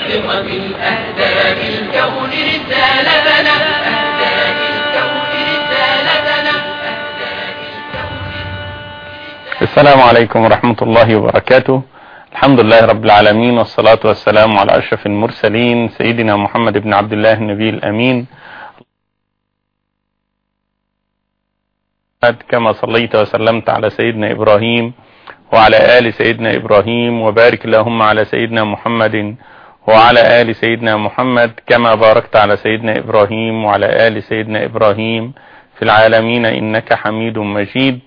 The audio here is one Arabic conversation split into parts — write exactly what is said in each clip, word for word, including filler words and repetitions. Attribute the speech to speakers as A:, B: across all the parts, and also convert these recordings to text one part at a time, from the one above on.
A: لخطم الأهداف الكون رسالتنا أهداف الكون رسالتنا أهداف الكون.
B: السلام عليكم ورحمة الله وبركاته. الحمد لله رب العالمين، والصلاة والسلام على أشرف المرسلين سيدنا محمد بن عبد الله النبي الأمين. كما صليت وسلمت على سيدنا إبراهيم وعلى آل سيدنا إبراهيم، وبارك اللهم على سيدنا محمد وعلى آل سيدنا محمد كما باركت على سيدنا إبراهيم وعلى آل سيدنا إبراهيم في العالمين إنك حميد مجيد.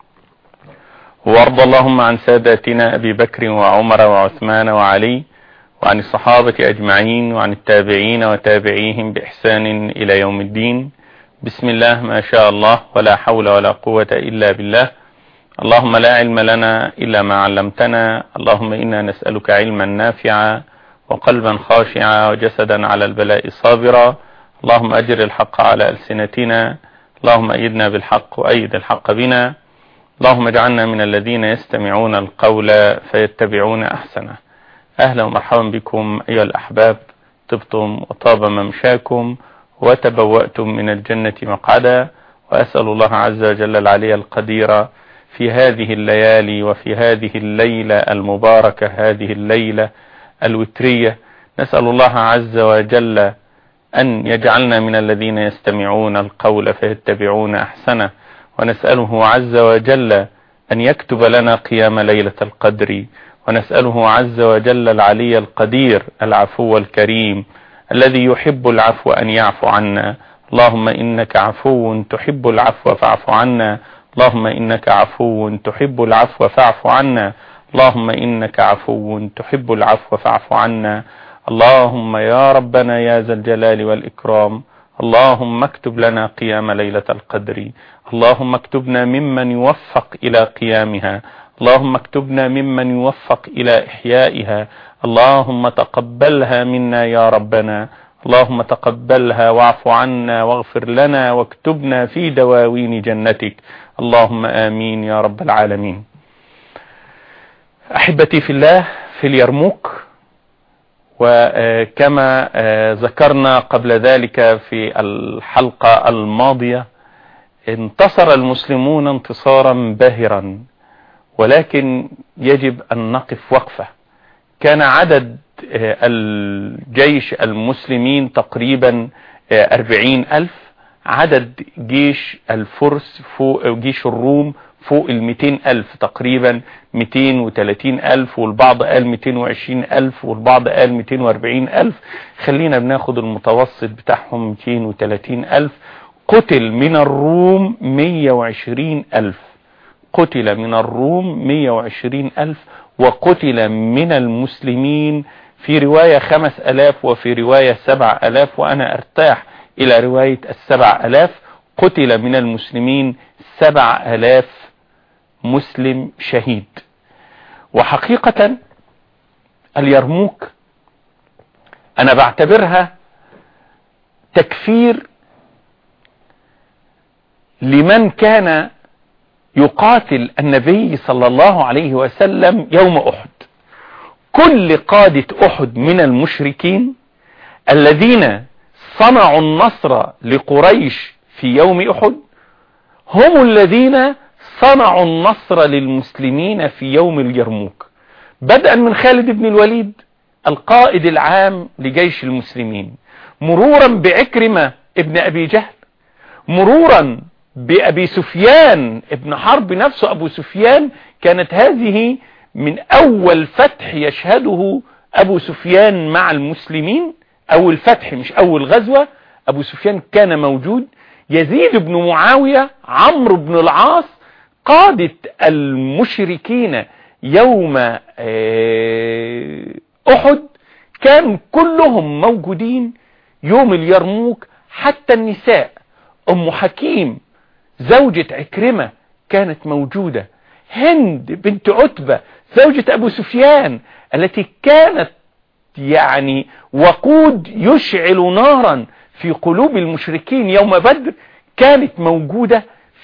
B: وارض اللهم عن ساداتنا أبي بكر وعمر وعثمان وعلي، وعن الصحابة أجمعين، وعن التابعين وتابعيهم بإحسان إلى يوم الدين. بسم الله ما شاء الله، ولا حول ولا قوة إلا بالله. اللهم لا علم لنا إلا ما علمتنا. اللهم إنا نسألك علما نافعا وقلبا خاشعا وجسدا على البلاء صابرا. اللهم أجر الحق على ألسنتنا. اللهم أيدنا بالحق وأيد الحق بنا. اللهم اجعلنا من الذين يستمعون القول فيتبعون أحسنه. أهلا ومرحبا بكم أيها الأحباب، طبتم وطاب ممشاكم وتبوأتم من الجنة مقعدا، وأسأل الله عز وجل العلي القدير في هذه الليالي وفي هذه الليلة المباركة، هذه الليلة الوترية، نسأل الله عز وجل أن يجعلنا من الذين يستمعون القول فيتبعون أحسنه، ونسأله عز وجل أن يكتب لنا قيام ليلة القدر، ونسأله عز وجل العلي القدير العفو الكريم الذي يحب العفو أن يعفو عنا. اللهم إنك عفو تحب العفو فاعف عنا. اللهم إنك عفو تحب العفو فاعف عنا. اللهم إنك عفو تحب العفو فاعف عنا. اللهم يا ربنا يا ذا الجلال والإكرام، اللهم اكتب لنا قيام ليلة القدر. اللهم اكتبنا ممن يوفق إلى قيامها. اللهم اكتبنا ممن يوفق إلى إحيائها. اللهم تقبلها منا يا ربنا. اللهم تقبلها واعف عنا واغفر لنا واكتبنا في دواوين جنتك. اللهم آمين يا رب العالمين. أحبتي في الله، في اليرموك، وكما ذكرنا قبل ذلك في الحلقة الماضية، انتصر المسلمون انتصارا باهرا، ولكن يجب أن نقف وقفة. كان عدد الجيش المسلمين تقريبا أربعين ألف، عدد جيش الفرس فوق جيش الروم فوق المئتين ألف، تقريبا مئتين وثلاثين ألف، والبعض قال مئتين وعشرين ألف، والبعض قال مئتين وأربعين ألف. خلينا بناخد المتوسط بتاعهم مئتين وثلاثين ألف. قتل من الروم مئة وعشرين ألف، قتل من الروم مئة وعشرين ألف، وقتل من المسلمين في رواية خمس ألاف وفي رواية سبع ألاف، وأنا أرتاح إلى رواية السبع ألاف. قتل من المسلمين سبع ألاف مسلم شهيد. وحقيقة اليرموك أنا بعتبرها تكفير لمن كان يقاتل النبي صلى الله عليه وسلم يوم أحد. كل قادة أحد من المشركين الذين صنعوا النصر لقريش في يوم أحد هم الذين صنعوا النصر للمسلمين في يوم اليرموك، بدءا من خالد بن الوليد القائد العام لجيش المسلمين، مرورا بعكرمة ابن أبي جهل، مرورا بأبي سفيان ابن حرب نفسه. أبو سفيان كانت هذه من أول فتح يشهده أبو سفيان مع المسلمين، أول فتح مش أول غزوة. أبو سفيان كان موجود. يزيد بن معاوية، عمرو بن العاص، قادة المشركين يوم أحد كان كلهم موجودين يوم اليرموك، حتى النساء. أم حكيم زوجة عكرمة كانت موجودة. هند بنت عتبة زوجة أبو سفيان التي كانت يعني وقود يشعل نارا في قلوب المشركين يوم بدر كانت موجودة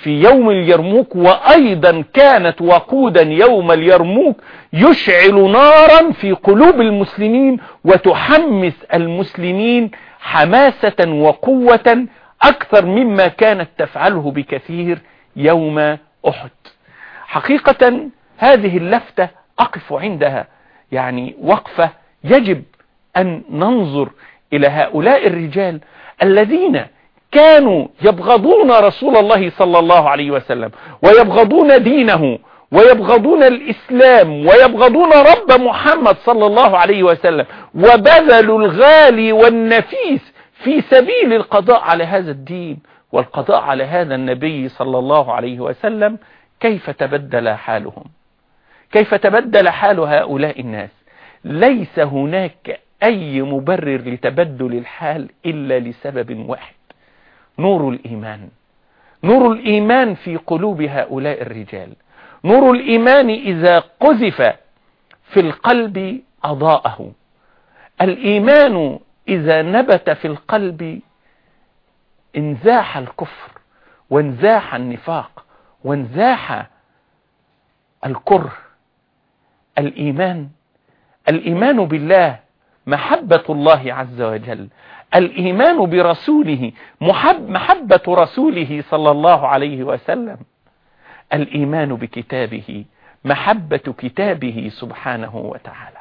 B: في يوم اليرموك، وأيضا كانت وقودا يوم اليرموك يشعل نارا في قلوب المسلمين وتحمس المسلمين حماسة وقوة أكثر مما كانت تفعله بكثير يوم أحد. حقيقة هذه اللفتة أقف عندها يعني وقفة يجب أن ننظر إلى هؤلاء الرجال الذين كانوا يبغضون رسول الله صلى الله عليه وسلم ويبغضون دينه ويبغضون الإسلام ويبغضون رب محمد صلى الله عليه وسلم، وبذلوا الغالي والنفيس في سبيل القضاء على هذا الدين والقضاء على هذا النبي صلى الله عليه وسلم. كيف تبدل حالهم؟ كيف تبدل حال هؤلاء الناس؟ ليس هناك أي مبرر لتبدل الحال إلا لسبب واحد: نور الإيمان. نور الإيمان في قلوب هؤلاء الرجال. نور الإيمان إذا قذف في القلب أضاءه. الإيمان إذا نبت في القلب انزاح الكفر وانزاح النفاق وانزاح الكره. الإيمان الإيمان بالله محبة الله عز وجل. الإيمان برسوله محب محبة رسوله صلى الله عليه وسلم. الإيمان بكتابه محبة كتابه سبحانه وتعالى.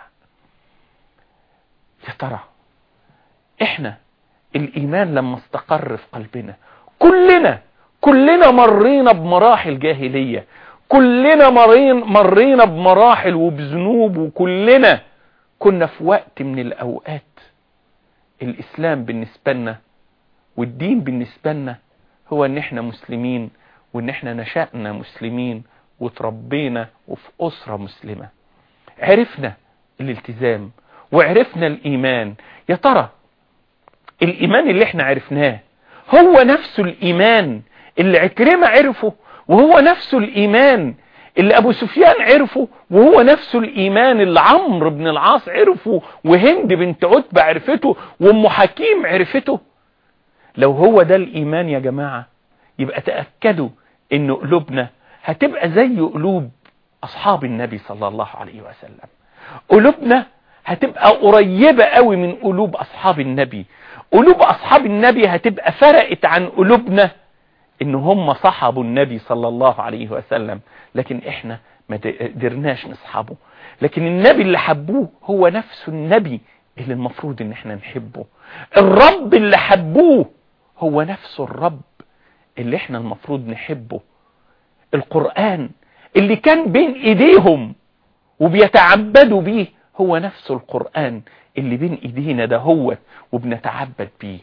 B: يا ترى إحنا الإيمان لما استقر في قلبنا، كلنا كلنا مرينا بمراحل جاهلية، كلنا مرين مرينا بمراحل وبذنوب، وكلنا كنا في وقت من الأوقات الإسلام بالنسبة لنا والدين بالنسبة لنا هو ان احنا مسلمين، وان احنا نشأنا مسلمين وتربينا وفي أسرة مسلمة. عرفنا الالتزام وعرفنا الإيمان. يا ترى الإيمان اللي احنا عرفناه هو نفسه الإيمان اللي عكرمة عرفه، وهو نفسه الإيمان اللي أبو سفيان عرفه، وهو نفسه الإيمان اللي عمرو بن العاص عرفه، وهند بنت عتبة عرفته، وأم حكيم عرفته؟ لو هو ده الإيمان يا جماعة يبقى تأكدوا إن قلوبنا هتبقى زي قلوب أصحاب النبي صلى الله عليه وسلم. قلوبنا هتبقى قريبة قوي من قلوب أصحاب النبي. قلوب أصحاب النبي هتبقى فرقت عن قلوبنا إن هم صحبوا النبي صلى الله عليه وسلم، لكن إحنا ما قدرناش نصحبه. لكن النبي اللي حبوه هو نفسه النبي اللي المفروض إن إحنا نحبه. الرب اللي حبوه هو نفسه الرب اللي إحنا المفروض نحبه. القرآن اللي كان بين إيديهم وبيتعبدوا بيه هو نفسه القرآن اللي بين إيدينا ده هو وبنتعبد بيه.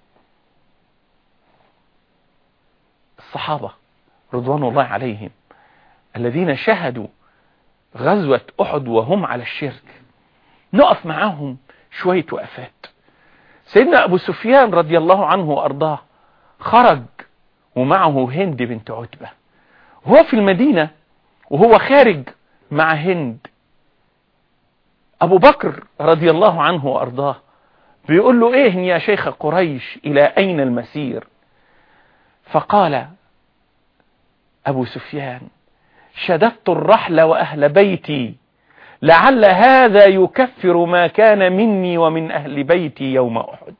B: الصحابة رضوان الله عليهم الذين شهدوا غزوة أحد وهم على الشرك، نقف معاهم شوية وقفات. سيدنا أبو سفيان رضي الله عنه وأرضاه خرج ومعه هند بنت عتبة، وهو في المدينة وهو خارج مع هند، أبو بكر رضي الله عنه وأرضاه بيقول له: إيه يا شيخ قريش إلى أين المسير؟ فقال أبو سفيان: شددت الرحل وأهل بيتي لعل هذا يكفر ما كان مني ومن أهل بيتي يوم أحد.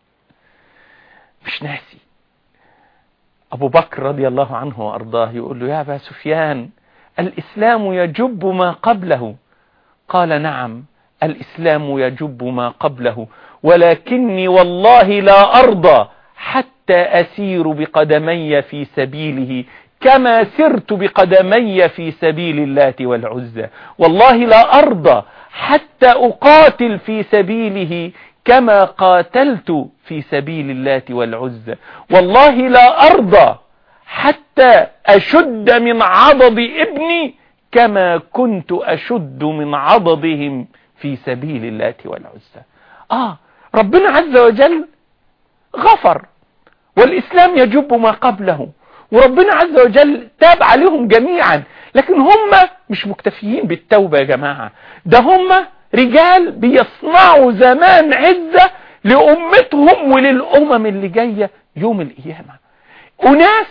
B: مش ناسي. أبو بكر رضي الله عنه وأرضاه يقول له: يا أبا سفيان، الإسلام يجب ما قبله. قال: نعم، الإسلام يجب ما قبله، ولكني والله لا أرضى حتى أسير بقدمي في سبيله كما سرت بقدمي في سبيل اللات والعزى. والله لا أرضى حتى أقاتل في سبيله كما قاتلت في سبيل اللات والعزى. والله لا أرضى حتى أشد من عضد ابني كما كنت أشد من عضدهم في سبيل اللات والعزى. آه ربنا عز وجل غفر، والإسلام يجب ما قبله، وربنا عز وجل تاب عليهم جميعا. لكن هم مش مكتفيين بالتوبة يا جماعة، ده هم رجال بيصنعوا زمان عزة لأمتهم وللأمم اللي جاية يوم القيامة. أناس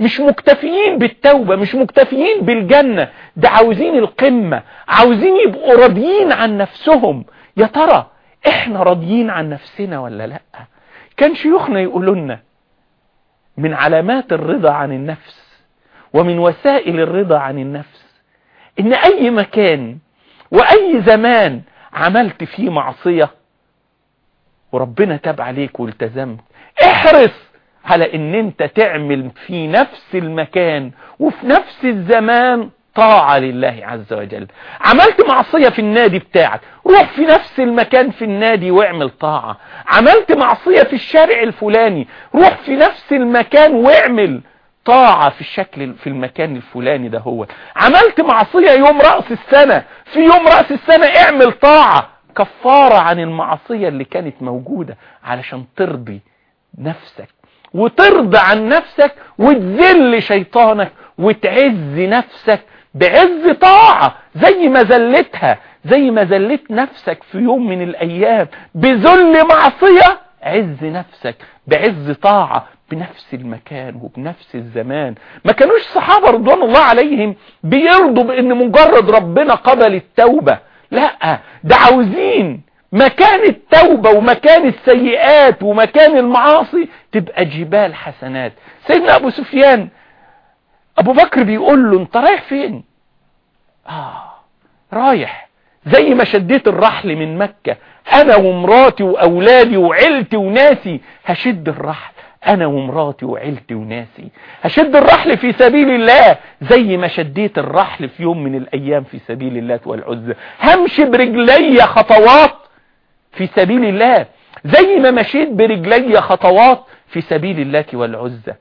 B: مش مكتفيين بالتوبة، مش مكتفيين بالجنة، ده عاوزين القمة، عاوزين يبقوا راضيين عن نفسهم. يا ترى احنا راضيين عن نفسنا ولا لا؟ كان شيوخنا يقولوا لنا من علامات الرضا عن النفس ومن وسائل الرضا عن النفس ان اي مكان واي زمان عملت فيه معصية وربنا تاب عليك والتزمت، احرص على ان انت تعمل في نفس المكان وفي نفس الزمان طاعة لله عز وجل. عملت معصية في النادي بتاعك، روح في نفس المكان في النادي واعمل طاعة. عملت معصية في الشارع الفلاني، روح في نفس المكان واعمل طاعة في الشكل في المكان الفلاني ده. هو عملت معصية يوم رأس السنة، في يوم رأس السنة اعمل طاعة كفارة عن المعصية اللي كانت موجودة، علشان ترضي نفسك وترضى عن نفسك وتذل شيطانك وتعز نفسك بعز طاعة، زي ما ذلتها، زي ما ذلت نفسك في يوم من الأيام بذل معصية، عز نفسك بعز طاعة بنفس المكان وبنفس الزمان. ما كانوش صحابة رضوان الله عليهم بيرضوا بأن مجرد ربنا قبل التوبة، لا، ده عاوزين مكان التوبة ومكان السيئات ومكان المعاصي تبقى جبال حسنات. سيدنا أبو سفيان أبو بكر بيقول له انت رايح فين؟ آه رايح زي ما شديت الرحل من مكة، أنا ومراتي وأولادي وعيلتي وناسي، هشد الرحل أنا ومراتي وعيلتي وناسي، هشد الرحل في سبيل الله زي ما شديت الرحل في يوم من الأيام في سبيل الله والعزة، همشي برجلي خطوات في سبيل الله زي ما مشيت برجلي خطوات في سبيل الله والعزة.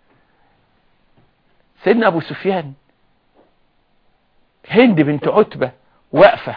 B: سيدنا أبو سفيان هند بنت عتبة واقفة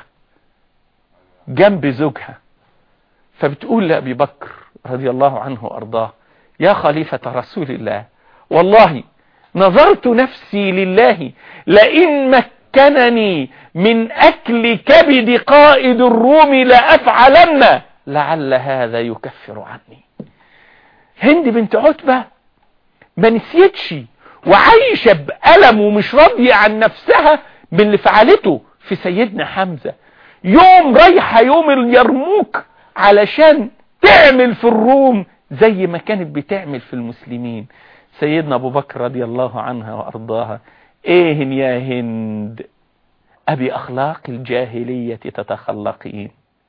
B: جنب زوجها، فبتقول لأبي بكر رضي الله عنه وأرضاه يا خليفة رسول الله، والله نظرت نفسي لله لئن مكنني من أكل كبد قائد الروم لأفعلن لعل هذا يكفر عني. هند بنت عتبة ما نسيتش وعايشة بألم ومش راضية عن نفسها من اللي فعلته في سيدنا حمزة، يوم رايحة يوم اليرموك علشان تعمل في الروم زي ما كانت بتعمل في المسلمين. سيدنا أبو بكر رضي الله عنها وأرضاها ايه يا هند أبي أخلاق الجاهلية تتخلقين،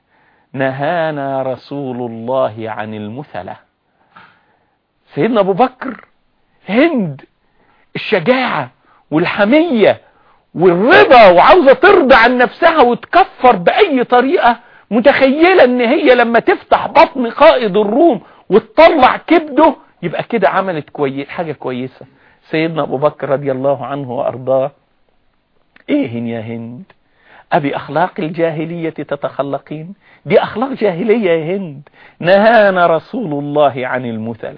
B: نهانا رسول الله عن المثلة. سيدنا أبو بكر هند الشجاعة والحمية والرضا وعاوزة ترضى عن نفسها وتكفر بأي طريقة، متخيلة ان هي لما تفتح بطن قائد الروم وتطلع كبده يبقى كده عملت كويس حاجة كويسة. سيدنا أبو بكر رضي الله عنه وأرضاه ايه يا هند أبي أخلاق الجاهلية تتخلقين، دي أخلاق جاهلية يا هند، نهانا رسول الله عن المثلة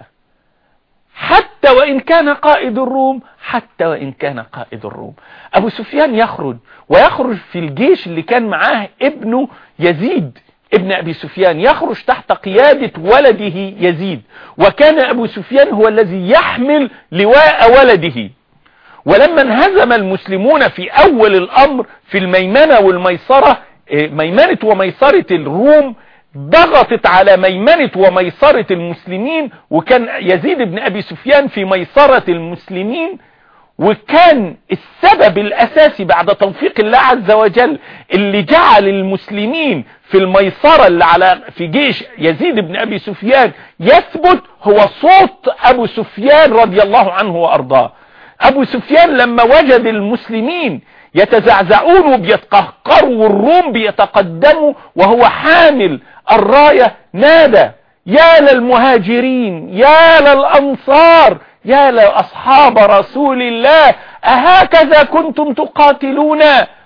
B: حتى وإن كان قائد الروم، حتى وإن كان قائد الروم. أبو سفيان يخرج ويخرج في الجيش اللي كان معاه ابنه يزيد ابن أبي سفيان، يخرج تحت قيادة ولده يزيد، وكان أبو سفيان هو الذي يحمل لواء ولده. ولما انهزم المسلمون في أول الأمر في الميمنة والميسرة، ميمنة وميسرة الروم ضغطت على ميمنة وميسرة المسلمين، وكان يزيد بن أبي سفيان في ميسرة المسلمين، وكان السبب الأساسي بعد توفيق الله عز وجل اللي جعل المسلمين في الميسرة اللي على في جيش يزيد بن أبي سفيان يثبت هو صوت أبو سفيان رضي الله عنه وأرضاه. أبو سفيان لما وجد المسلمين يتزعزعون وبيتقهقروا والروم بيتقدموا وهو حامل الراية، نادى يا للمهاجرين يا للأنصار يا لأصحاب رسول الله، أهكذا كنتم تقاتلون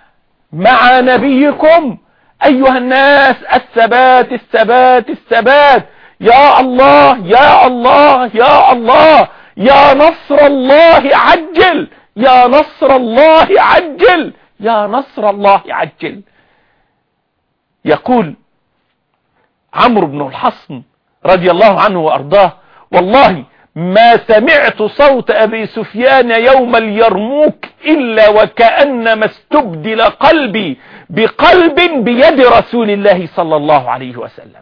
B: مع نبيكم؟ أيها الناس الثبات الثبات الثبات، يا الله يا الله يا الله، يا نصر الله عجل، يا نصر الله عجل، يا نصر الله عجل. يقول عمرو بن الحصن رضي الله عنه وأرضاه والله ما سمعت صوت أبي سفيان يوم اليرموك إلا وكأنما استبدل قلبي بقلب بيد رسول الله صلى الله عليه وسلم.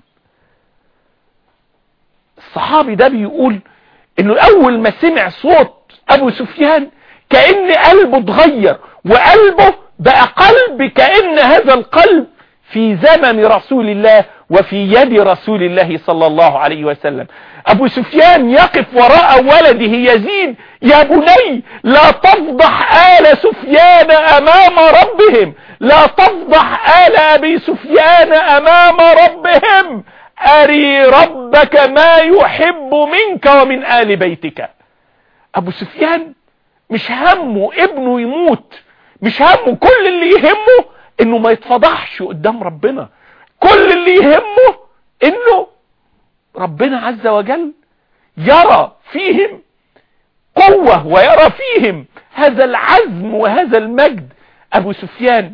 B: الصحابي ده بيقول انه اول ما سمع صوت ابو سفيان كأن قلبه اتغير، وقلبه بقى قلب كأن هذا القلب في زمن رسول الله وفي يد رسول الله صلى الله عليه وسلم. ابو سفيان يقف وراء ولده يزيد: يا بني لا تفضح آل سفيان امام ربهم، لا تفضح آل ابي سفيان امام ربهم، أري ربك ما يحب منك ومن آل بيتك. أبو سفيان مش همه ابنه يموت، مش همه، كل اللي يهمه انه ما يتفضحش قدام ربنا، كل اللي يهمه انه ربنا عز وجل يرى فيهم قوة ويرى فيهم هذا العزم وهذا المجد. أبو سفيان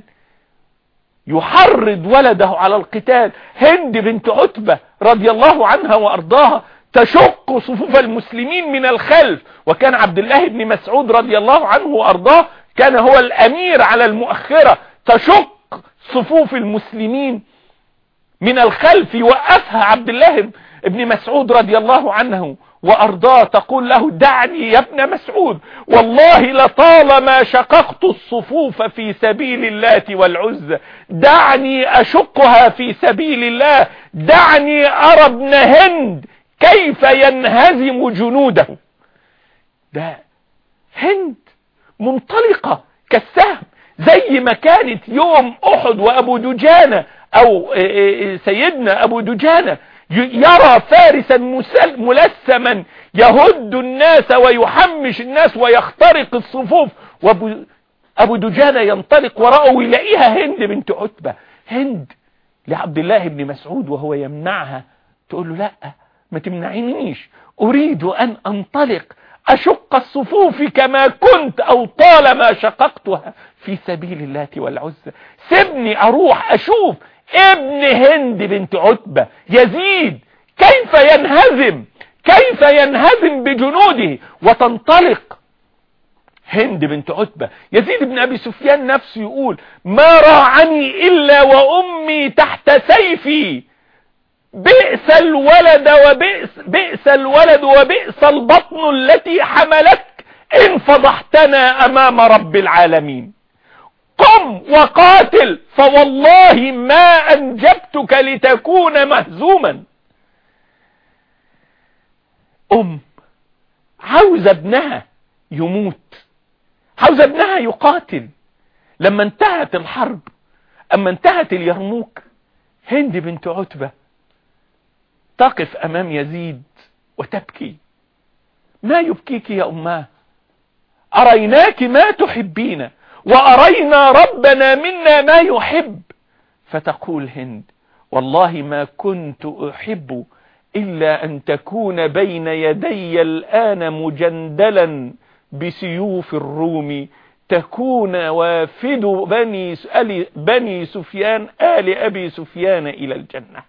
B: يحرض ولده على القتال. هند بنت عتبة رضي الله عنها وأرضاها تشق صفوف المسلمين من الخلف، وكان عبد الله بن مسعود رضي الله عنه وأرضاه كان هو الأمير على المؤخرة، تشق صفوف المسلمين من الخلف. يوقفها عبد الله بن مسعود رضي الله عنه وأرضاه، تقول له: دعني يا ابن مسعود، والله لطالما شققت الصفوف في سبيل اللات والعزى، دعني أشقها في سبيل الله، دعني أرى ابن هند كيف ينهزم جنوده. ده هند منطلقة كالسهم، زي ما كانت يوم أحد وأبو دجانة أو سيدنا أبو دجانة يرى فارسا ملثما يهد الناس ويحمش الناس ويخترق الصفوف، وأبو دجانة ينطلق وراءه ويلاقيها هند بنت عتبة. هند لعبد الله بن مسعود وهو يمنعها تقول له: لا، ما تمنعينيش، أريد أن أنطلق أشق الصفوف كما كنت أو طالما شققتها في سبيل الله والعزى، سيبني أروح أشوف ابن هند بنت عتبة يزيد كيف ينهزم، كيف ينهزم بجنوده. وتنطلق هند بنت عتبة. يزيد بن أبي سفيان نفسه يقول: ما راعني إلا وأمي تحت سيفي، بئس الولد وبئس بئس الولد وبئس البطن التي حملتك إن فضحتنا أمام رب العالمين، قم وقاتل فوالله ما أنجبتك لتكون مهزوما. أم عاوز ابنها يموت، عاوز ابنها يقاتل. لما انتهت الحرب، اما انتهت اليرموك، هند بنت عتبة تقف امام يزيد وتبكي: ما يبكيك يا اماه؟ اريناك ما تحبين وارينا ربنا منا ما يحب. فتقول هند: والله ما كنت احب الا ان تكون بين يدي الان مجندلا بسيوف الروم، تكون وافد بني بني سفيان آل أبي سفيان إلى الجنة.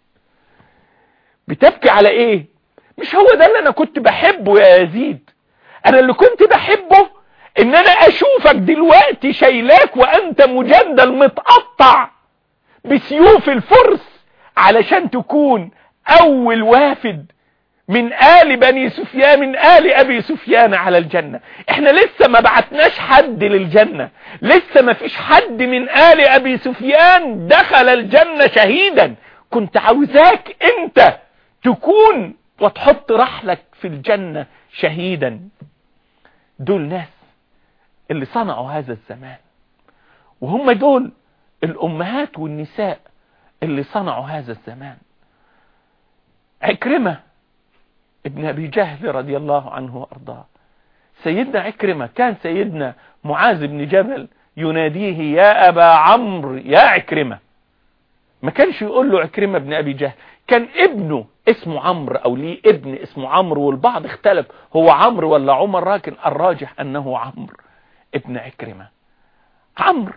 B: بتبكي على إيه؟ مش هو ده اللي أنا كنت بحبه يا يزيد. أنا اللي كنت بحبه إن أنا أشوفك دلوقتي شايلاك وأنت مجندل متقطع بسيوف الفرس علشان تكون أول وافد من آل بني سفيان، من آل أبي سفيان على الجنة. احنا لسه ما بعتناش حد للجنة، لسه ما فيش حد من آل أبي سفيان دخل الجنة شهيدا. كنت عاوزاك انت تكون وتحط رحلك في الجنة شهيدا. دول ناس اللي صنعوا هذا الزمان، وهم دول الأمهات والنساء اللي صنعوا هذا الزمان. عكرمة ابن أبي جهل رضي الله عنه وأرضاه، سيدنا عكرمة كان سيدنا معاذ بن جبل يناديه: يا أبا عمرو يا عكرمة. ما كانش يقول له عكرمة ابن أبي جهل، كان ابنه اسمه عمرو أو ليه ابن اسمه عمرو، والبعض اختلف هو عمرو ولا عمر، لكن الراجح أنه عمرو ابن عكرمة. عمرو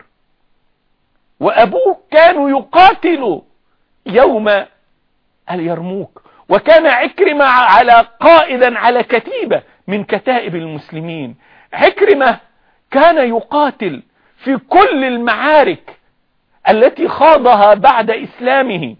B: وأبوه كانوا يقاتلوا يوم اليرموك، وكان عكرمة على قائدا على كتيبة من كتائب المسلمين. عكرمة كان يقاتل في كل المعارك التي خاضها بعد إسلامه،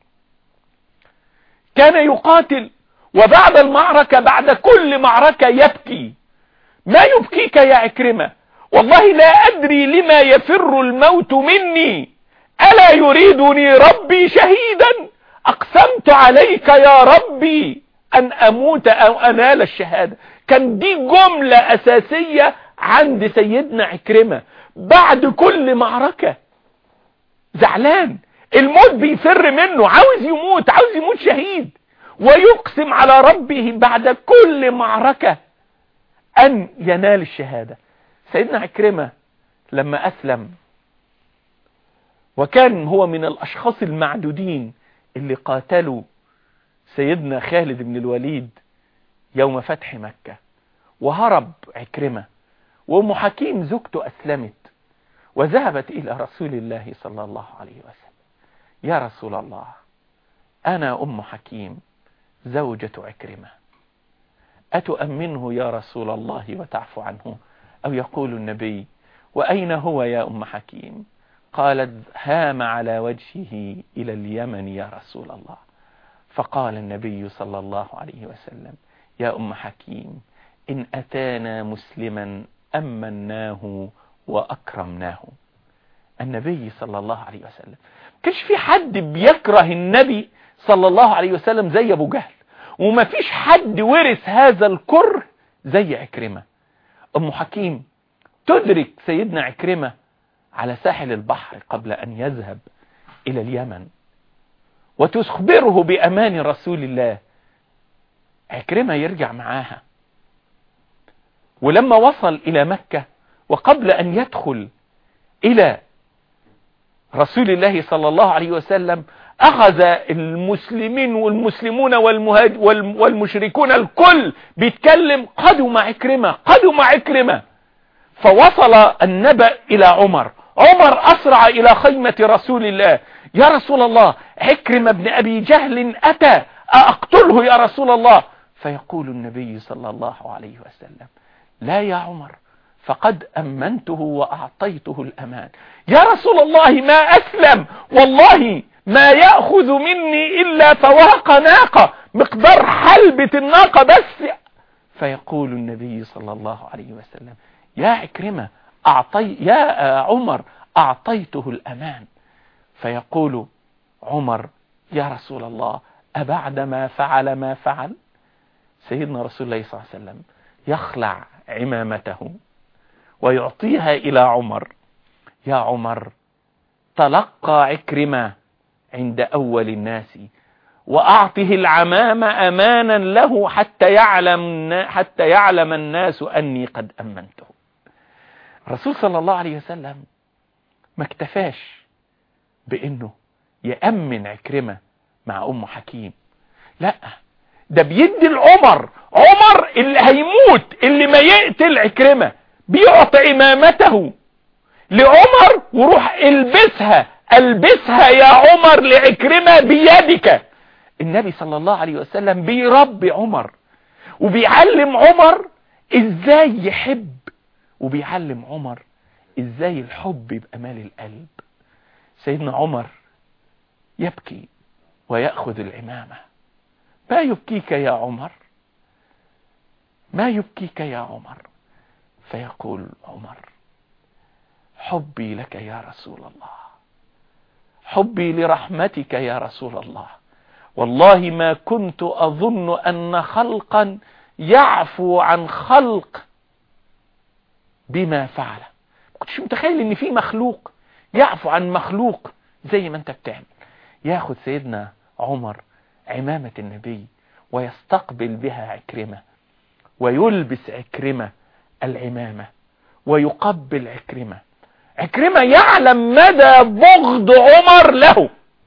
B: كان يقاتل، وبعد المعركة بعد كل معركة يبكي. ما يبكيك يا عكرمة؟ والله لا أدري لما يفر الموت مني، ألا يريدني ربي شهيدا؟ أقسمت عليك يا ربي أن أموت أو أنال الشهادة. كان دي جملة أساسية عند سيدنا عكرمة بعد كل معركة. زعلان، الموت بيفر منه، عاوز يموت، عاوز يموت شهيد، ويقسم على ربه بعد كل معركة أن ينال الشهادة. سيدنا عكرمة لما أسلم، وكان هو من الأشخاص المعدودين اللي قاتلوا سيدنا خالد بن الوليد يوم فتح مكة، وهرب عكرمة، وأم حكيم زوجته أسلمت وذهبت إلى رسول الله صلى الله عليه وسلم: يا رسول الله، أنا أم حكيم زوجة عكرمة، أتؤمنه يا رسول الله وتعفو عنه؟ أو يقول النبي: وأين هو يا أم حكيم؟ قالت: هام على وجهه إلى اليمن يا رسول الله. فقال النبي صلى الله عليه وسلم: يا أم حكيم، إن أتانا مسلما أمناه وأكرمناه. النبي صلى الله عليه وسلم كانش في حد بيكره النبي صلى الله عليه وسلم زي أبو جهل، وما فيش حد ورث هذا الكره زي عكرمة. أم حكيم تدرك سيدنا عكرمة على ساحل البحر قبل أن يذهب إلى اليمن، وتخبره بأمان رسول الله. عكرمة يرجع معاها، ولما وصل إلى مكة وقبل أن يدخل إلى رسول الله صلى الله عليه وسلم، أخذ المسلمين والمسلمون والمهاج والمشركون الكل بيتكلم: قدم عكرمة، قدم عكرمة. فوصل النبأ إلى عمر، عمر أسرع إلى خيمة رسول الله: يا رسول الله، عكرمة بن أبي جهل أتى، أقتله يا رسول الله. فيقول النبي صلى الله عليه وسلم: لا يا عمر، فقد أمنته وأعطيته الأمان. يا رسول الله، ما أسلم، والله ما يأخذ مني إلا فواق ناقة، مقدار حلبة الناقة بس. فيقول النبي صلى الله عليه وسلم: يا عكرمة أعطي يا عمر أعطيته الأمان. فيقول عمر: يا رسول الله، أبعد ما فعل ما فعل؟ سيدنا رسول الله صلى الله عليه وسلم يخلع عمامته ويعطيها إلى عمر: يا عمر، تلقى عكرمة عند أول الناس، وأعطه العمام أمانا له حتى يعلم حتى يعلم الناس أني قد أمنته. الرسول صلى الله عليه وسلم ما اكتفاش بأنه يأمن عكرمة مع أم حكيم، لا، ده بيدي العمر، عمر اللي هيموت اللي ما يقتل عكرمة، بيعطي عمامته لعمر وروح البسها البسها يا عمر لعكرمة بيدك. النبي صلى الله عليه وسلم بيربي عمر، وبيعلم عمر ازاي يحب، وبيعلم عمر ازاي الحب يبقى مال القلب. سيدنا عمر يبكي ويأخذ العمامة: ما يبكيك يا عمر؟ ما يبكيك يا عمر؟ فيقول عمر: حبي لك يا رسول الله، حبي لرحمتك يا رسول الله، والله ما كنت أظن أن خلقا يعفو عن خلق بما فعل. ما كنتش متخيل ان في مخلوق يعفو عن مخلوق زي ما انت بتعمل. ياخد سيدنا عمر عمامة النبي ويستقبل بها عكرمة، ويلبس عكرمة العمامة ويقبل عكرمة. عكرمة يعلم مدى بغض عمر له.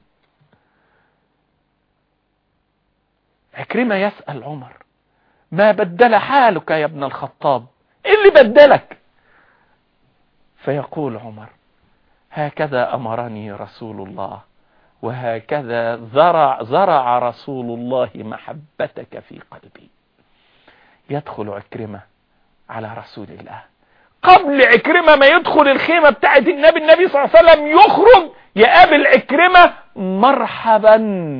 B: عكرمة يسأل عمر: ما بدل حالك يا ابن الخطاب؟ ايه اللي بدلك؟ فيقول عمر: هكذا أمرني رسول الله وهكذا زرع, زرع رسول الله محبتك في قلبي. يدخل عكرمة على رسول الله قبل عكرمة ما يدخل الخيمة بتاعت النبي النبي صلى الله عليه وسلم يخرج يقابل عكرمة: مرحبا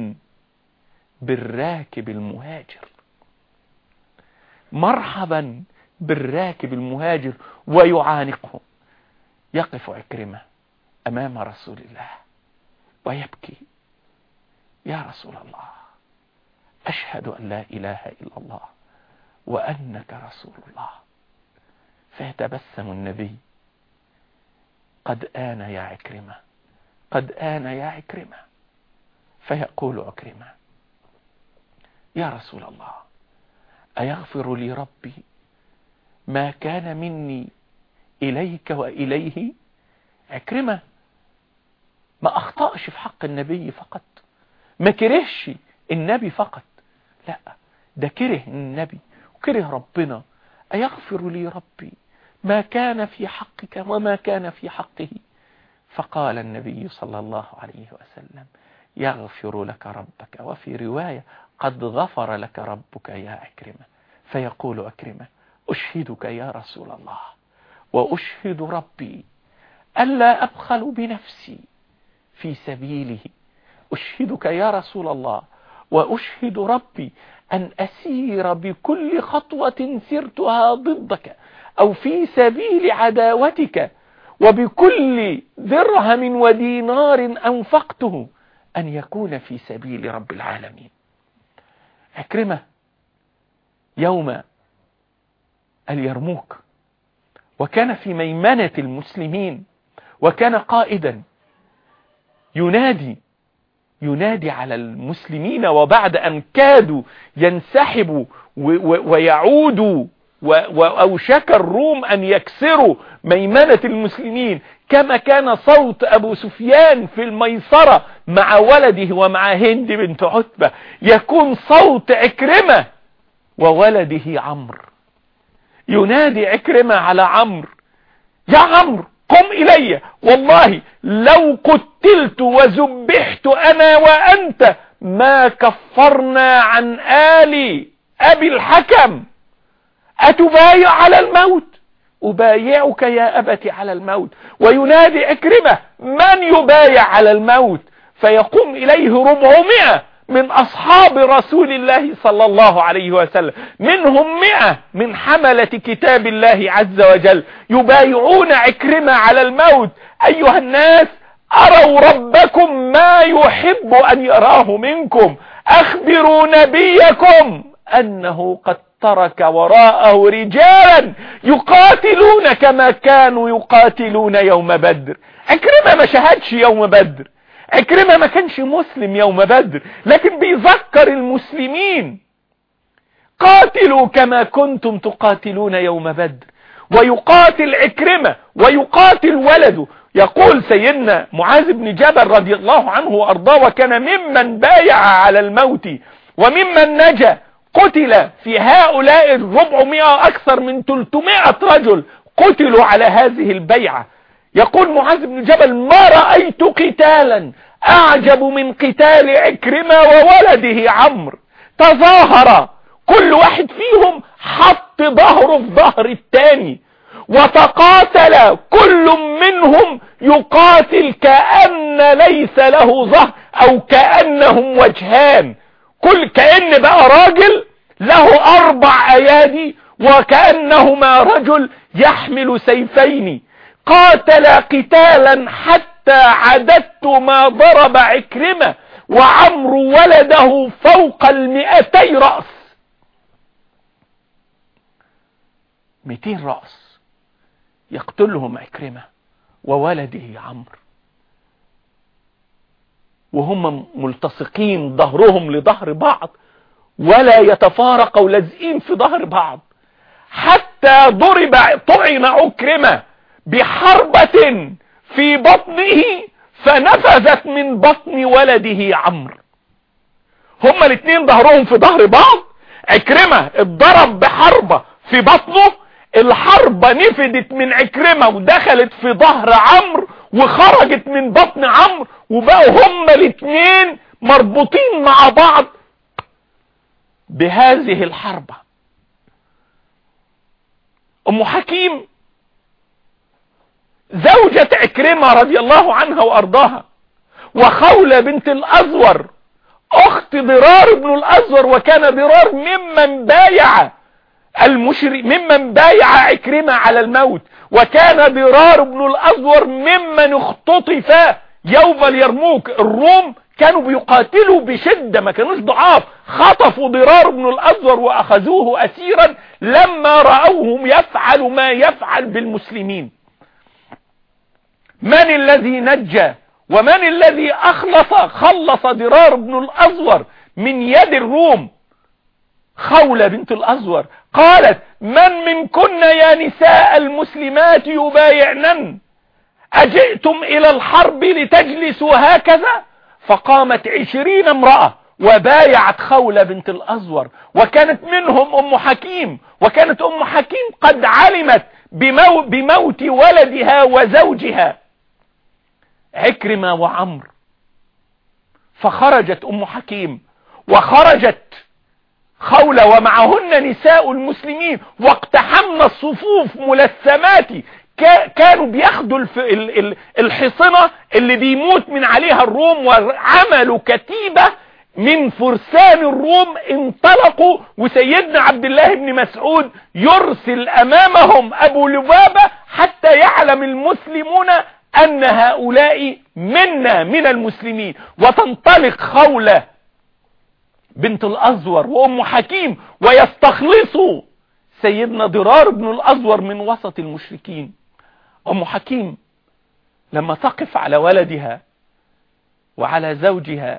B: بالراكب المهاجر، مرحبا بالراكب المهاجر. ويعانقه. يقف عكرمة أمام رسول الله ويبكي: يا رسول الله، أشهد أن لا إله إلا الله وأنك رسول الله. فيتبسم النبي: قد آن يا عكرمة، قد آن يا عكرمة. فيقول عكرمة: يا رسول الله، أيغفر لي ربي ما كان مني إليك وإليه؟ عكرمة ما أخطأش في حق النبي فقط، ما كرهش النبي فقط، لا، ده كره النبي وكره ربنا. أيغفر لي ربي ما كان في حقك وما كان في حقه؟ فقال النبي صلى الله عليه وسلم: يغفر لك ربك. وفي رواية: قد غفر لك ربك يا عكرمة. فيقول عكرمة: أشهدك يا رسول الله وأشهد ربي ألا أبخل بنفسي في سبيله. أشهدك يا رسول الله وأشهد ربي أن أسير بكل خطوة سرتها ضدك أو في سبيل عداوتك، وبكل درهم ودينار أنفقته، أن يكون في سبيل رب العالمين. عكرمة يوم اليرموك وكان في ميمنة المسلمين، وكان قائدا ينادي ينادي على المسلمين، وبعد أن كادوا ينسحبوا ويعودوا وأوشك الروم أن يكسروا ميمنة المسلمين، كما كان صوت أبو سفيان في الميسرة مع ولده ومع هند بنت عتبة، يكون صوت عكرمة وولده عمرو. ينادي عكرمة على عمرو: يا عمرو، قم إلي، والله لو قتلت وذبحت أنا وأنت ما كفرنا عن آل أبي الحكم، أتبايع على الموت؟ أبايعك يا أبت على الموت. وينادي عكرمة: من يبايع على الموت؟ فيقوم إليه ربعمائة من أصحاب رسول الله صلى الله عليه وسلم، منهم مئة من حملة كتاب الله عز وجل، يبايعون عكرمة على الموت. أيها الناس، أروا ربكم ما يحب أن يراه منكم، أخبروا نبيكم أنه قد ترك وراءه رجالا يقاتلون كما كانوا يقاتلون يوم بدر. عكرمة ما شهدش يوم بدر، عكرمة ما كانش مسلم يوم بدر، لكن بيذكر المسلمين: قاتلوا كما كنتم تقاتلون يوم بدر. ويقاتل عكرمة ويقاتل ولده. يقول سيدنا معاذ بن جبل رضي الله عنه وأرضاه: وكان ممن بايع على الموت وممن نجا، قتل في هؤلاء الربعمائة أكثر من ثلاثمائة رجل قتلوا على هذه البيعة. يقول معاذ بن جبل: ما رأيت قتالا أعجب من قتال عكرمة وولده عمرو. تظاهر كل واحد فيهم، حط ظهره في ظهر الثاني، وتقاتل كل منهم يقاتل كأن ليس له ظهر، أو كأنهم وجهان. كل كأن بقى راجل له أربع أيادي، وكأنهما رجل يحمل سيفين. قاتل قتالا حتى عددت ما ضرب عكرمة وعمرو ولده فوق المئتي رأس. مئتين رأس يقتلهم عكرمة وولده عمرو، وهم ملتصقين ظهرهم لظهر بعض ولا يتفارقوا، لازقين في ظهر بعض، حتى ضرب طعن عكرمة بحربة في بطنه فنفذت من بطن ولده عمرو. هما الاثنين ظهرهم في ظهر بعض. عكرمة اتضرب بحربة في بطنه، الحربة نفدت من عكرمة ودخلت في ظهر عمرو، وخرجت من بطن عمرو، وبقوا هما الاثنين مربوطين مع بعض بهذه الحربة. ام حكيم زوجة عكرمة رضي الله عنها وارضاها، وخولة بنت الازور اخت ضرار بن الازور، وكان ضرار ممن بايع المشرك ممن بايع عكرمة على الموت، وكان ضرار بن الازور ممن اختطف يوم اليرموك. الروم كانوا بيقاتلوا بشدة، ما كانوش ضعاف، خطفوا ضرار بن الازور واخذوه اسيرا لما رأوهم يفعل ما يفعل بالمسلمين. من الذي نجى ومن الذي اخلص خلص ضرار بن الازور من يد الروم؟ خولة بنت الازور قالت: من منكن يا نساء المسلمات يبايعنن؟ اجئتم الى الحرب لتجلسوا هكذا؟ فقامت عشرين امرأة وبايعت خولة بنت الازور، وكانت منهم ام حكيم، وكانت ام حكيم قد علمت بمو بموت ولدها وزوجها عكرمة وعمرو. فخرجت ام حكيم وخرجت خولة ومعهن نساء المسلمين، واقتحمن الصفوف ملثمات، كانوا بياخدوا الحصنة اللي بيموت من عليها الروم، وعملوا كتيبة من فرسان الروم انطلقوا، وسيدنا عبد الله بن مسعود يرسل امامهم ابو لبابة حتى يعلم المسلمون ان هؤلاء منا من المسلمين. وتنطلق خولة بنت الازور وام حكيم ويستخلصوا سيدنا ضرار بن الازور من وسط المشركين. ام حكيم لما تقف على ولدها وعلى زوجها،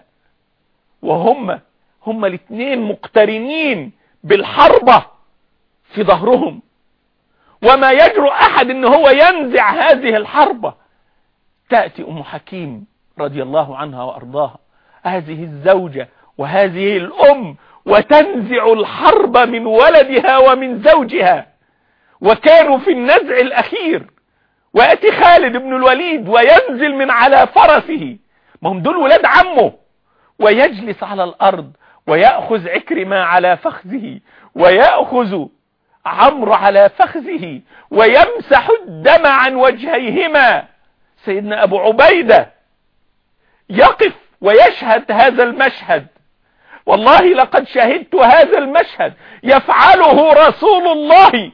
B: وهم هم الاثنين مقترنين بالحربة في ظهرهم، وما يجرؤ احد ان هو ينزع هذه الحربة، تأتي ام حكيم رضي الله عنها وارضاها، هذه الزوجة وهذه الام، وتنزع الحرب من ولدها ومن زوجها. وكانوا في النزع الاخير، ويأتي خالد بن الوليد وينزل من على فرسه، ما هم دول ولاد عمه، ويجلس على الارض ويأخذ عكرمة على فخذه، ويأخذ عمرو على فخذه، ويمسح الدم عن وجهيهما. سيدنا ابو عبيدة يقف ويشهد هذا المشهد. والله لقد شهدت هذا المشهد يفعله رسول الله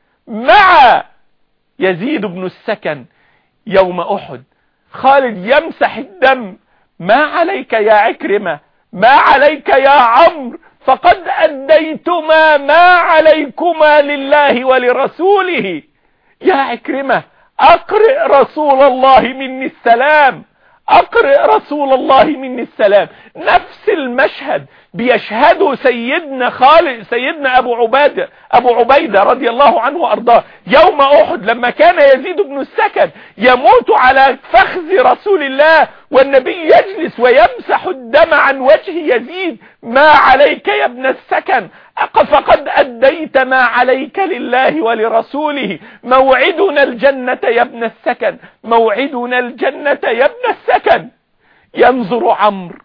B: مع يزيد بن السكن يوم احد. خالد يمسح الدم: ما عليك يا عكرمة، ما عليك يا عمرو، فقد أديتما ما عليكما لله ولرسوله. يا عكرمة أقرئ رسول الله مني السلام، أقرئ رسول الله مني السلام. نفس المشهد بيشهده سيدنا خالد سيدنا أبو عبيدة أبو عبيدة رضي الله عنه وأرضاه يوم أحد، لما كان يزيد بن السكن يموت على فخذ رسول الله، والنبي يجلس ويمسح الدم عن وجه يزيد: ما عليك يا ابن السكن، فقد أديت ما عليك لله ولرسوله، موعدنا الجنة يا ابن السكن، موعدنا الجنة يا ابن السكن. ينظر عمرو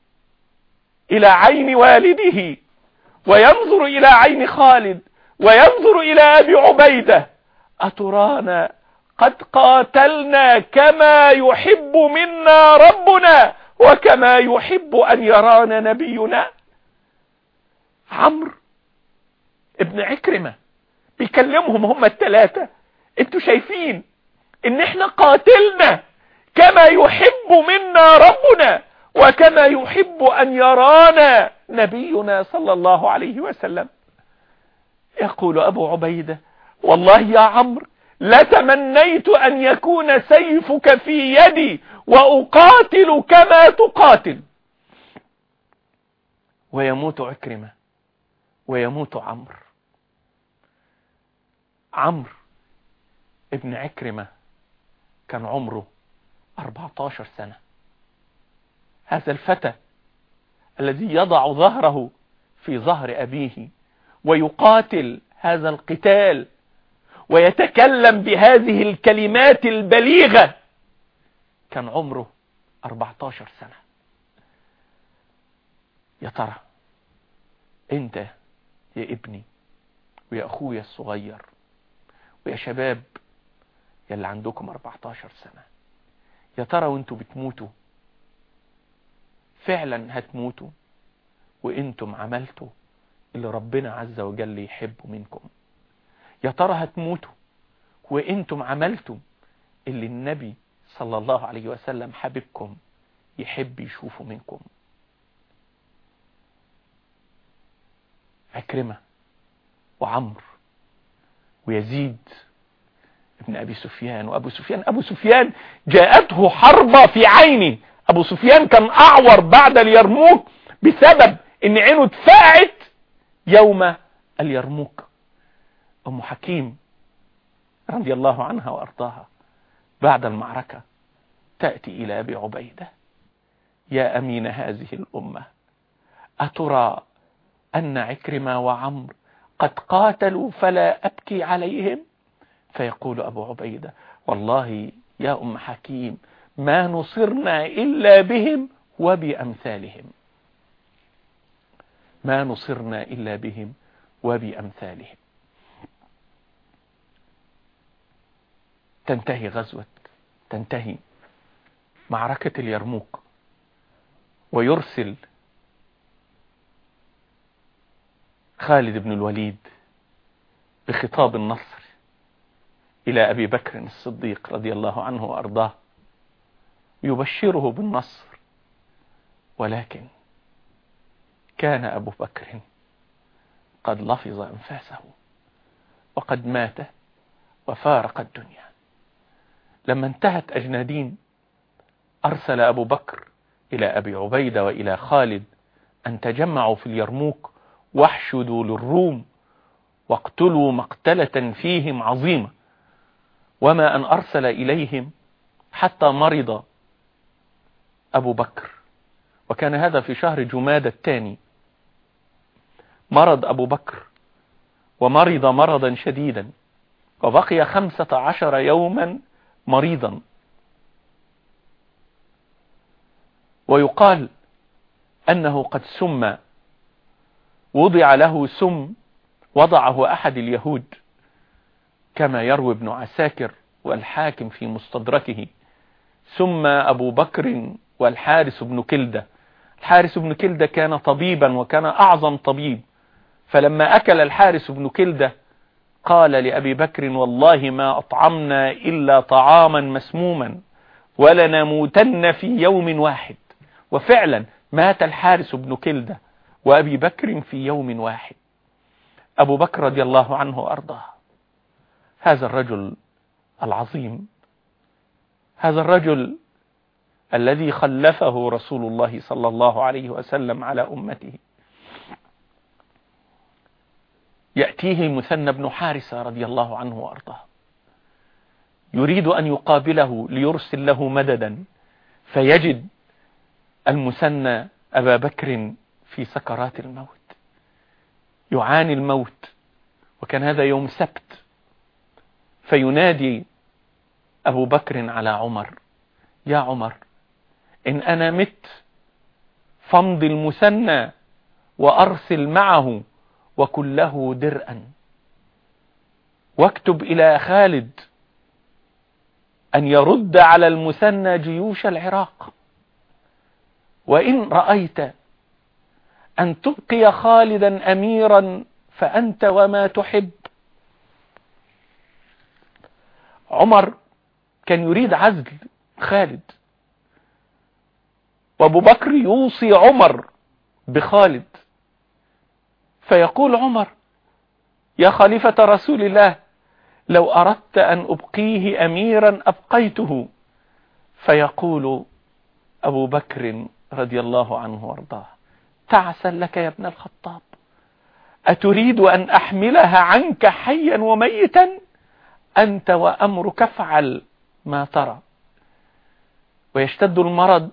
B: إلى عين والده، وينظر إلى عين خالد، وينظر إلى أبي عبيدة: أترانا قد قاتلنا كما يحب منا ربنا وكما يحب أن يرانا نبينا؟ عمرو ابن عكرمة بيكلمهم هم الثلاثة: انتوا شايفين ان احنا قاتلنا كما يحب منا ربنا وكما يحب ان يرانا نبينا صلى الله عليه وسلم. يقول ابو عبيدة: والله يا عمرو لتمنيت ان يكون سيفك في يدي واقاتل كما تقاتل. ويموت عكرمة ويموت عمرو. عمرو ابن عكرمة كان عمره أربعة عشر سنة. هذا الفتى الذي يضع ظهره في ظهر أبيه ويقاتل هذا القتال ويتكلم بهذه الكلمات البليغة كان عمره أربعتاشر سنة. يا ترى انت يا ابني ويا اخويا الصغير ويا شباب يلي عندكم أربعتاشر سنة، يا ترى وانتوا بتموتوا فعلا هتموتوا وانتم عملتوا اللي ربنا عز وجل يحبه منكم؟ يا ترى هتموتوا وانتم عملتوا اللي النبي صلى الله عليه وسلم حبيبكم يحب يشوفه منكم؟ عكرمة وعمر ويزيد ابن أبي سفيان. وأبو سفيان أبو سفيان جاءته حربة في عينه. أبو سفيان كان أعور بعد اليرموك بسبب إن عينه اتفاعت يوم اليرموك. أم حكيم رضي الله عنها وأرضاها بعد المعركة تأتي إلى أبي عبيدة: يا أمين هذه الأمة، أترى أن عكرمة وعمر قد قاتلوا فلا أبكي عليهم؟ فيقول أبو عبيدة: والله يا أم حكيم ما نصرنا إلا بهم وبأمثالهم، ما نصرنا إلا بهم وبأمثالهم. تنتهي غزوة تنتهي معركة اليرموك، ويرسل خالد بن الوليد بخطاب النصر إلى أبي بكر الصديق رضي الله عنه وأرضاه يبشره بالنصر. ولكن كان أبو بكر قد لفظ أنفاسه وقد مات وفارق الدنيا. لما انتهت أجنادين أرسل أبو بكر إلى أبي عبيدة وإلى خالد أن تجمعوا في اليرموك واحشدوا للروم واقتلوا مقتلة فيهم عظيمة. وما أن أرسل إليهم حتى مرض أبو بكر، وكان هذا في شهر جمادى الثاني. مرض أبو بكر ومرض مرضا شديدا، وبقي خمسة عشر يوما مريضا. ويقال أنه قد سم، وضع له سم وضعه أحد اليهود كما يروي ابن عساكر والحاكم في مستدركه. سم أبو بكر والحارس بن كلدة. الحارس بن كلدة كان طبيبا وكان أعظم طبيب، فلما أكل الحارس بن كلدة قال لأبي بكر: والله ما أطعمنا إلا طعاما مسموما ولنموتن في يوم واحد. وفعلا مات الحارس بن كلدة وأبي بكر في يوم واحد. أبو بكر رضي الله عنه وأرضاه، هذا الرجل العظيم، هذا الرجل الذي خلفه رسول الله صلى الله عليه وسلم على أمته، يأتيه المثنى بن حارثة رضي الله عنه وأرضاه، يريد أن يقابله ليرسل له مددا، فيجد المثنى أبا بكر في سكرات الموت، يعاني الموت، وكان هذا يوم سبت. فينادي أبو بكر على عمر: يا عمر، إن أنا مت فامض المثنى وأرسل معه وكله درءا، واكتب إلى خالد أن يرد على المثنى جيوش العراق، وإن رأيت أن تبقي خالدا أميرا فأنت وما تحب. عمر كان يريد عزل خالد، وابو بكر يوصي عمر بخالد، فيقول عمر: يا خليفة رسول الله، لو أردت أن أبقيه أميرا أبقيته. فيقول أبو بكر رضي الله عنه وارضاه: تعسا لك يا ابن الخطاب، أتريد أن أحملها عنك حيا وميتا؟ أنت وأمرك افعل ما ترى. ويشتد المرض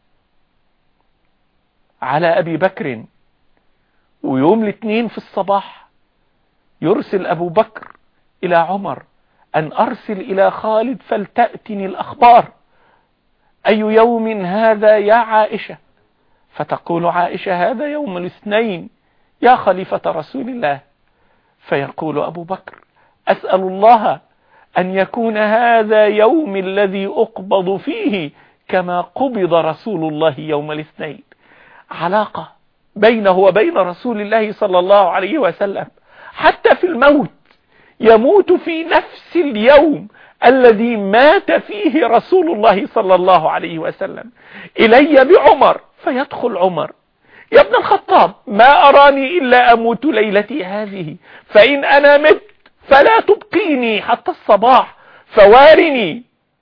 B: على أبي بكر، ويوم الاثنين في الصباح يرسل أبو بكر إلى عمر أن أرسل إلى خالد فلتأتني الأخبار. أي يوم هذا يا عائشة؟ فتقول عائشة هذا يوم الاثنين يا خليفة رسول الله. فيقول أبو بكر أسأل الله أن يكون هذا يوم الذي أقبض فيه كما قبض رسول الله يوم الاثنين. علاقة بينه وبين رسول الله صلى الله عليه وسلم حتى في الموت، يموت في نفس اليوم الذي مات فيه رسول الله صلى الله عليه وسلم. إلي بعمر، فيدخل عمر يا ابن الخطاب ما أراني إلا أموت ليلتي هذه، فإن أنا مت فلا تبقيني حتى الصباح فوارني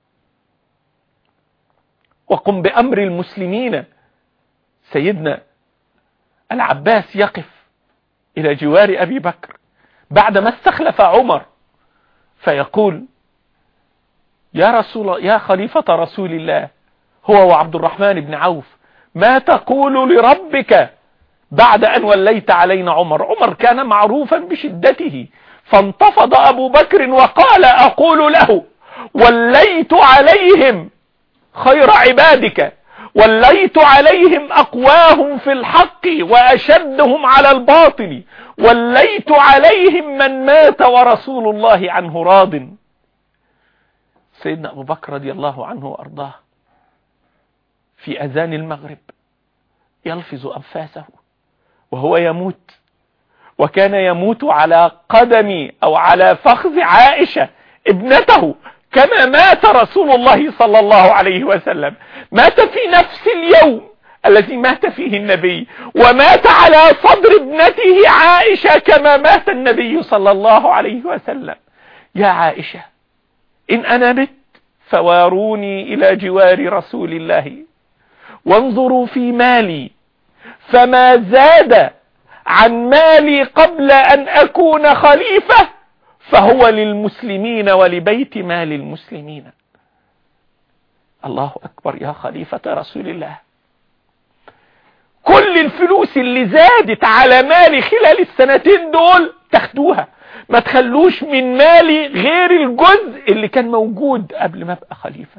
B: وقم بأمر المسلمين. سيدنا العباس يقف إلى جوار أبي بكر بعدما استخلف عمر فيقول يا رسول يا خليفة رسول الله، هو وعبد الرحمن بن عوف، ما تقول لربك بعد أن وليت علينا عمر؟ عمر كان معروفا بشدته، فانتفض أبو بكر وقال أقول له وليت عليهم خير عبادك، وليت عليهم أقواهم في الحق وأشدهم على الباطل، وليت عليهم من مات ورسول الله عنه راض. سيدنا أبو بكر رضي الله عنه وأرضاه في أذان المغرب يلفظ أنفاسه وهو يموت، وكان يموت على قدم أو على فخذ عائشة ابنته كما مات رسول الله صلى الله عليه وسلم. مات في نفس اليوم الذي مات فيه النبي، ومات على صدر ابنته عائشة كما مات النبي صلى الله عليه وسلم. يا عائشة إن أنا مت فواروني إلى جوار رسول الله، وانظروا في مالي فما زاد عن مالي قبل أن أكون خليفة فهو للمسلمين ولبيت مال المسلمين. الله أكبر يا خليفة رسول الله. كل الفلوس اللي زادت على مالي خلال السنتين دول تاخدوها، ما تخلوش من مالي غير الجزء اللي كان موجود قبل ما ابقى خليفة.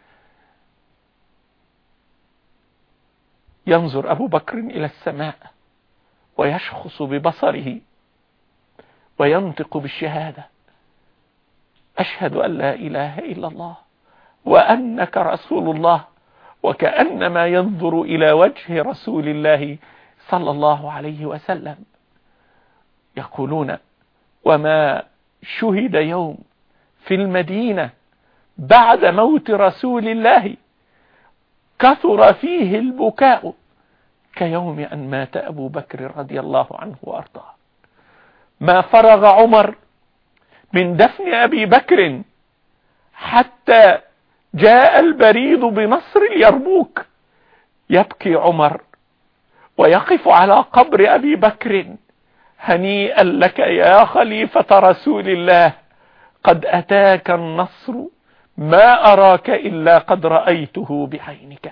B: ينظر أبو بكر إلى السماء ويشخص ببصره وينطق بالشهادة أشهد أن لا إله إلا الله وأنك رسول الله، وكأنما ينظر إلى وجه رسول الله صلى الله عليه وسلم. يقولون وما شهد يوم في المدينة بعد موت رسول الله كثر فيه البكاء كيوم أن مات أبو بكر رضي الله عنه وأرضاه. ما فرغ عمر من دفن أبي بكر حتى جاء البريد بنصر اليرموك، يبكي عمر ويقف على قبر أبي بكر هنيئا لك يا خليفة رسول الله، قد أتاك النصر ما أراك إلا قد رأيته بعينك.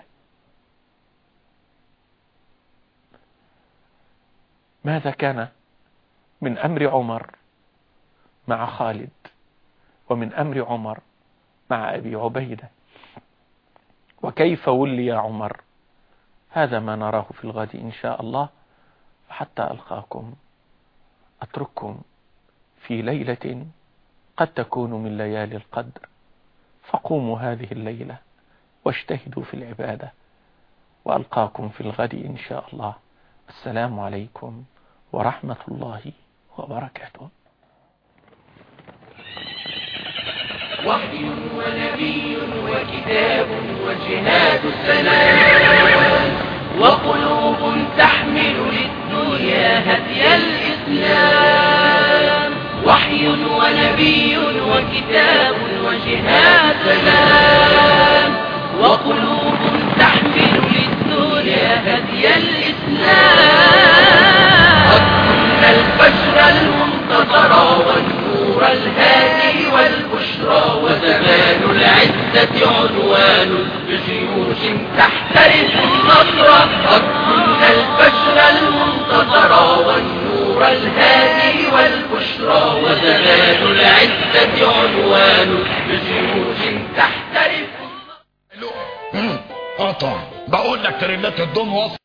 B: ماذا كان من أمر عمر مع خالد ومن أمر عمر مع أبي عبيدة، وكيف ولي عمر؟ هذا ما نراه في الغد إن شاء الله. حتى ألقاكم أترككم في ليلة قد تكون من ليالي القدر، فقوموا هذه الليلة واجتهدوا في العبادة، وألقاكم في الغد إن شاء الله. السلام عليكم ورحمة الله وبركاته.
A: وحي ونبي وكتاب وجهاد السلام، وقلوب تحمل للدنيا هدي الإسلام. وحي ونبي وكتاب وجهاد السلام، وقلوب تحمل للدنيا هدي الإسلام. قد كنا البشر المنتظر والنور الهادي والبشرى، وزمان العزة عنوان بجيوش تحترف النصر. قد كنا البشر المنتظر والنور الهادي والبشرى، وزمان العزة عنوان بجيوش تحترف النصر.
C: خاطر الله تدوم وصف